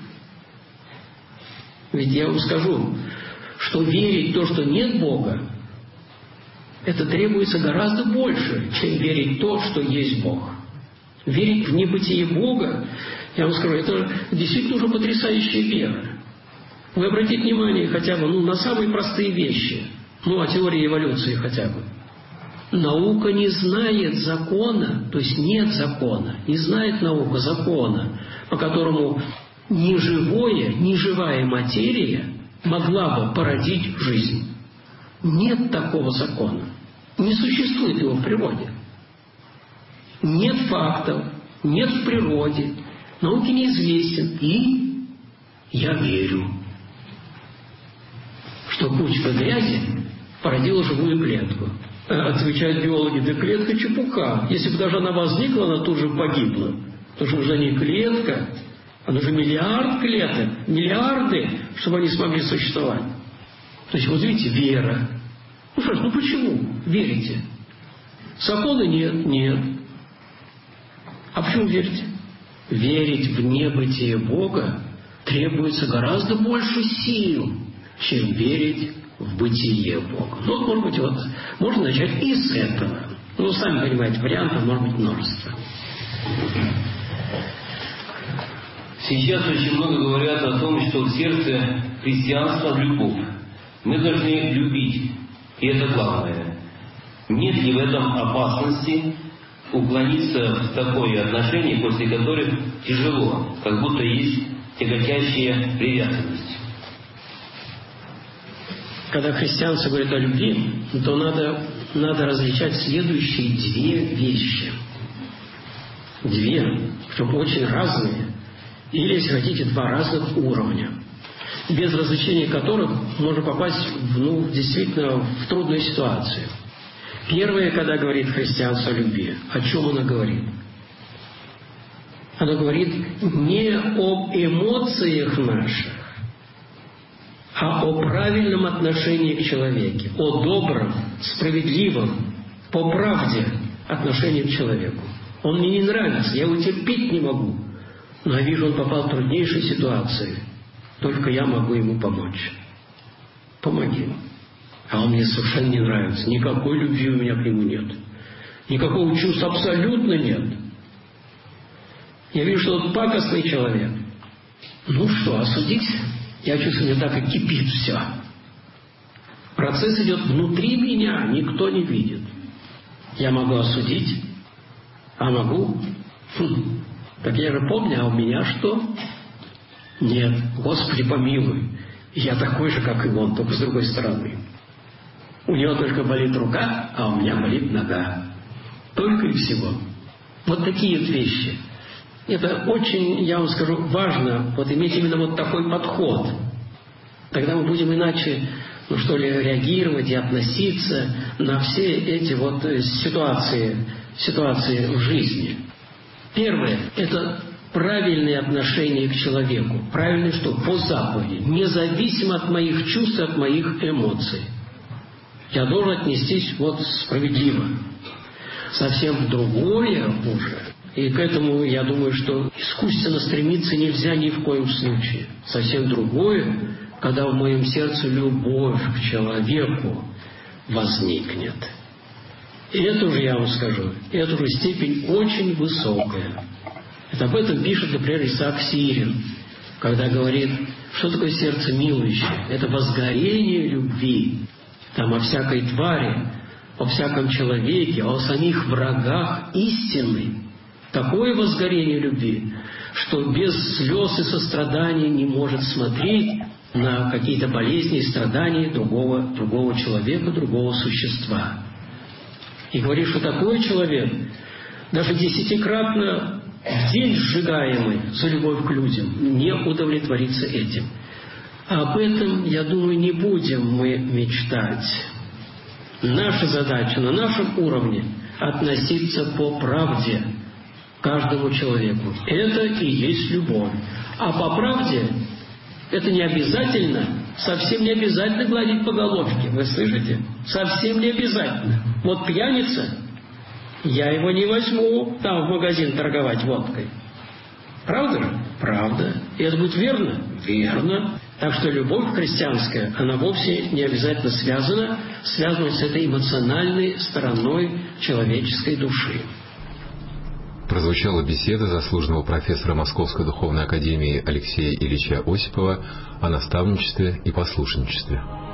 Ведь я вам скажу, что верить в то, что нет Бога, это требуется гораздо больше, чем верить в то, что есть Бог. Верить в небытие Бога, я вам скажу, это действительно уже потрясающая вера. Вы обратите внимание хотя бы на самые простые вещи, о теории эволюции хотя бы. Наука не знает закона, то есть нет закона, не знает наука закона, по которому неживая материя могла бы породить жизнь. Нет такого закона. Не существует его в природе. Нет фактов, нет в природе. Науке неизвестен. И я верю, что кучка грязи породила живую клетку. Отвечают биологи, да клетка чепуха. Если бы даже она возникла, она тут же погибла. Потому что нужна не клетка, а нужен миллиард клеток, миллиарды, чтобы они смогли существовать. То есть, вот видите, вера. Почему верите? Закона нет? Нет. А почему верите? Верить в небытие Бога требуется гораздо больше сил, чем верить в бытие Бога. Может быть, можно начать и с этого. Сами понимаете, вариантов может быть множество. Сейчас очень много говорят о том, что в сердце христианства любовь. Мы должны любить, и это главное. Нет ли в этом опасности уклониться в такое отношение, после которых тяжело, как будто есть тяготящая привязанность? Когда христианцы говорят о любви, то надо различать следующие две вещи. Причем очень разные. Или, если хотите, два разных уровня. без развлечения которых можно попасть действительно в трудную ситуацию. Первое, когда говорит христианство о любви, о чем оно говорит? Оно говорит не об эмоциях наших, а о правильном отношении к человеку, о добром, справедливом, по правде отношении к человеку. Он мне не нравится, я его терпеть не могу, но я вижу, он попал в труднейшую ситуацию. Только я могу ему помочь. Помоги. А он мне совершенно не нравится. Никакой любви у меня к нему нет. Никакого чувства абсолютно нет. Я вижу, что он пакостный человек. Ну что, осудить? Я чувствую, мне так и кипит все. Процесс идет внутри меня, никто не видит. Я могу осудить, а могу... Так я же помню, а у меня что? Нет, Господи помилуй, я такой же, как и он, только с другой стороны. У него только болит рука, а у меня болит нога. Только и всего. Вот такие вот вещи. Это очень, я вам скажу, важно иметь именно вот такой подход. Тогда мы будем иначе, реагировать и относиться на все эти ситуации в жизни. Первое – это правильное отношение к человеку. Правильное что? По заповеди. Независимо от моих чувств, от моих эмоций. Я должен отнестись справедливо. Совсем другое уже. И к этому, я думаю, что искусственно стремиться нельзя ни в коем случае. Совсем другое, когда в моем сердце любовь к человеку возникнет. И это уже, я вам скажу, это уже степень очень высокая. Это об этом пишет, например, Исаак Сирин, когда говорит, что такое сердце милующее. Это возгорение любви. Там о всякой твари, о всяком человеке, о самих врагах истины. Такое возгорение любви, что без слез и сострадания не может смотреть на какие-то болезни и страдания другого человека, другого существа. И говорит, что такой человек, даже 10-кратно в день сжигаемый за любовь к людям, не удовлетворится этим. Об этом, я думаю, не будем мы мечтать. Наша задача на нашем уровне относиться по правде к каждому человеку. Это и есть любовь. А по правде это не обязательно, совсем не обязательно гладить по головке. Вы слышите? Совсем не обязательно. Вот пьяница, я его не возьму там в магазин торговать водкой. Правда же? Правда. И это будет верно? Верно. Так что любовь христианская, она вовсе не обязательно связана с этой эмоциональной стороной человеческой души. Прозвучала беседа заслуженного профессора Московской духовной академии Алексея Ильича Осипова о наставничестве и послушничестве.